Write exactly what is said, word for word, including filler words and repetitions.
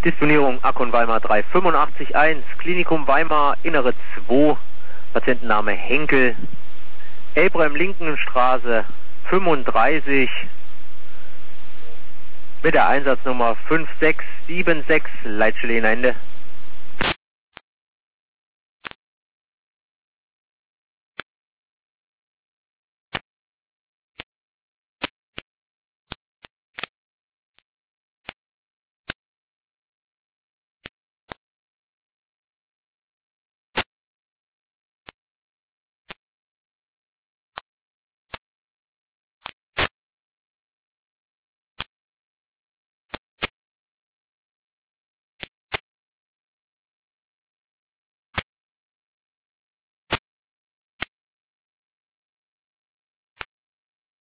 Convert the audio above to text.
Disponierung Akkon Weimar drei fünf acht eins, Klinikum Weimar, Innere zwei, Patientenname Henkel, Abraham-Lincoln-Straße fünfunddreißig, mit der Einsatznummer fünf sechs sieben sechs, Leitstelle Ende.